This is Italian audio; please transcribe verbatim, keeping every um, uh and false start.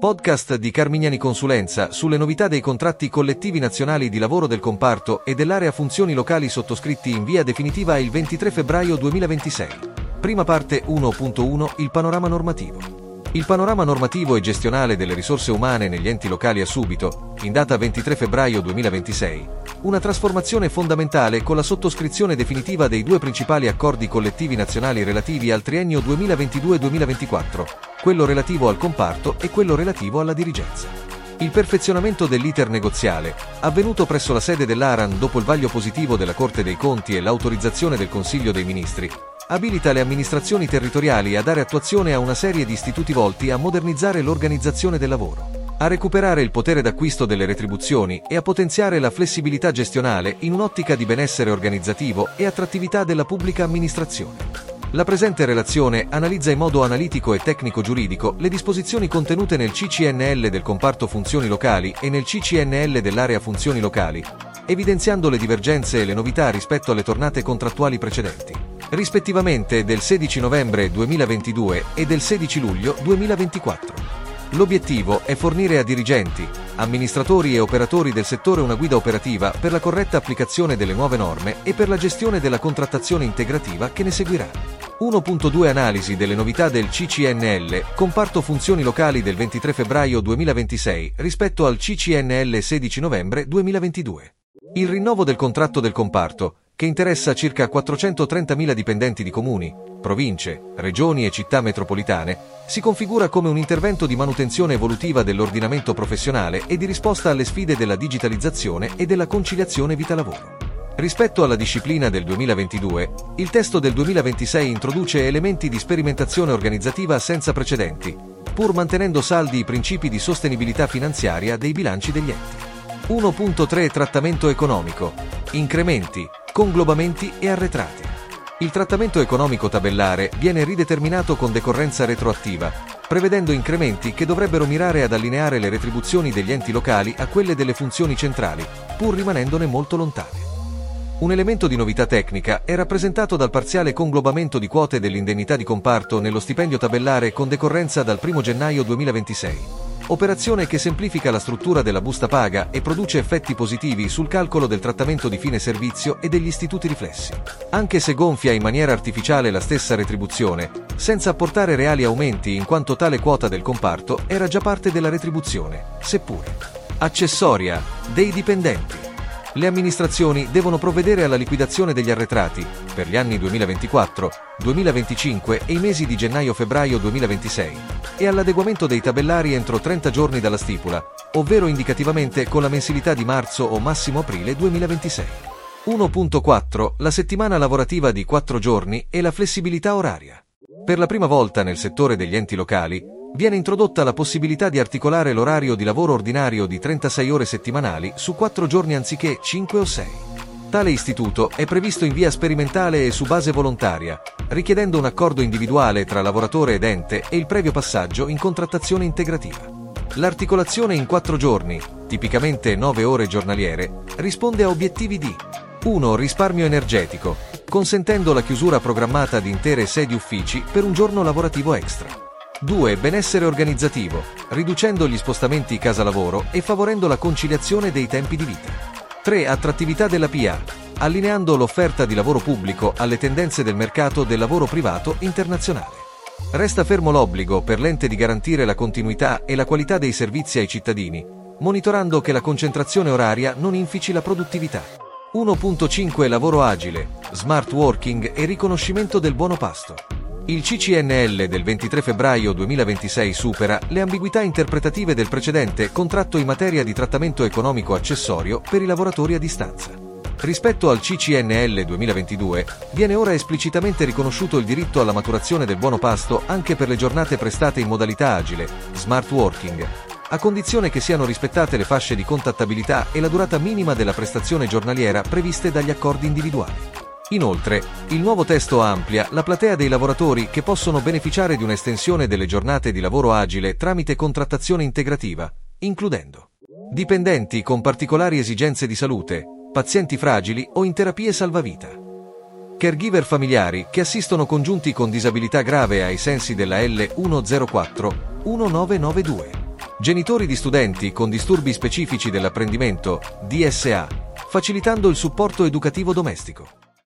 Podcast di Carmignani Consulenza sulle novità dei contratti collettivi nazionali di lavoro del comparto e dell'area funzioni locali sottoscritti in via definitiva il ventitré febbraio duemilaventisei. Prima parte uno punto uno Il panorama normativo. Il panorama normativo e gestionale delle risorse umane negli enti locali ha subito, in data ventitré febbraio duemilaventisei, una trasformazione fondamentale con la sottoscrizione definitiva dei due principali accordi collettivi nazionali relativi al triennio duemilaventidue duemilaventiquattro, quello relativo al comparto e quello relativo alla dirigenza. Il perfezionamento dell'iter negoziale, avvenuto presso la sede dell'ARAN dopo il vaglio positivo della Corte dei Conti e l'autorizzazione del Consiglio dei Ministri, abilita le amministrazioni territoriali a dare attuazione a una serie di istituti volti a modernizzare l'organizzazione del lavoro, a recuperare il potere d'acquisto delle retribuzioni e a potenziare la flessibilità gestionale in un'ottica di benessere organizzativo e attrattività della pubblica amministrazione. La presente relazione analizza in modo analitico e tecnico-giuridico le disposizioni contenute nel C C N L del comparto funzioni locali e nel C C N L dell'area funzioni locali, evidenziando le divergenze e le novità rispetto alle tornate contrattuali precedenti, rispettivamente del sedici novembre duemilaventidue e del sedici luglio duemilaventiquattro. L'obiettivo è fornire a dirigenti, amministratori e operatori del settore una guida operativa per la corretta applicazione delle nuove norme e per la gestione della contrattazione integrativa che ne seguirà. uno punto due Analisi delle novità del C C N L, comparto funzioni locali del ventitré febbraio duemilaventisei rispetto al C C N L sedici novembre duemilaventidue. Il rinnovo del contratto del comparto, che interessa circa quattrocentotrentamila dipendenti di comuni, province, regioni e città metropolitane, si configura come un intervento di manutenzione evolutiva dell'ordinamento professionale e di risposta alle sfide della digitalizzazione e della conciliazione vita-lavoro. Rispetto alla disciplina del duemilaventidue, il testo del duemilaventisei introduce elementi di sperimentazione organizzativa senza precedenti, pur mantenendo saldi i principi di sostenibilità finanziaria dei bilanci degli enti. uno punto tre Trattamento economico. Incrementi, conglobamenti e arretrati. Il trattamento economico tabellare viene rideterminato con decorrenza retroattiva, prevedendo incrementi che dovrebbero mirare ad allineare le retribuzioni degli enti locali a quelle delle funzioni centrali, pur rimanendone molto lontane. Un elemento di novità tecnica è rappresentato dal parziale conglobamento di quote dell'indennità di comparto nello stipendio tabellare con decorrenza dal primo gennaio duemilaventisei. Operazione che semplifica la struttura della busta paga e produce effetti positivi sul calcolo del trattamento di fine servizio e degli istituti riflessi. Anche se gonfia in maniera artificiale la stessa retribuzione, senza apportare reali aumenti in quanto tale quota del comparto era già parte della retribuzione, seppure accessoria, dei dipendenti. Le amministrazioni devono provvedere alla liquidazione degli arretrati per gli anni duemilaventiquattro, duemilaventicinque e i mesi di gennaio-febbraio duemilaventisei e all'adeguamento dei tabellari entro trenta giorni dalla stipula, ovvero indicativamente con la mensilità di marzo o massimo aprile duemilaventisei. uno punto quattro La settimana lavorativa di quattro giorni e la flessibilità oraria. Per la prima volta nel settore degli enti locali viene introdotta la possibilità di articolare l'orario di lavoro ordinario di trentasei ore settimanali su quattro giorni anziché cinque o sei. Tale istituto è previsto in via sperimentale e su base volontaria, richiedendo un accordo individuale tra lavoratore ed ente e il previo passaggio in contrattazione integrativa. L'articolazione in quattro giorni, tipicamente nove ore giornaliere, risponde a obiettivi di uno Risparmio energetico, consentendo la chiusura programmata di intere sedi uffici per un giorno lavorativo extra. due Benessere organizzativo, riducendo gli spostamenti casa-lavoro e favorendo la conciliazione dei tempi di vita. tre Attrattività della P A, allineando l'offerta di lavoro pubblico alle tendenze del mercato del lavoro privato internazionale. Resta fermo l'obbligo per l'ente di garantire la continuità e la qualità dei servizi ai cittadini, monitorando che la concentrazione oraria non infici la produttività. uno punto cinque Lavoro agile, smart working e riconoscimento del buono pasto. Il C C N L del ventitré febbraio duemilaventisei supera le ambiguità interpretative del precedente contratto in materia di trattamento economico accessorio per i lavoratori a distanza. Rispetto al C C N L duemilaventidue, viene ora esplicitamente riconosciuto il diritto alla maturazione del buono pasto anche per le giornate prestate in modalità agile, smart working, a condizione che siano rispettate le fasce di contattabilità e la durata minima della prestazione giornaliera previste dagli accordi individuali. Inoltre, il nuovo testo amplia la platea dei lavoratori che possono beneficiare di un'estensione delle giornate di lavoro agile tramite contrattazione integrativa, includendo dipendenti con particolari esigenze di salute, pazienti fragili o in terapie salvavita, caregiver familiari che assistono congiunti con disabilità grave ai sensi della L centoquarantaquattro millenovecentonovantanove, Genitori di studenti con disturbi specifici dell'apprendimento, D S A, facilitando il supporto educativo domestico.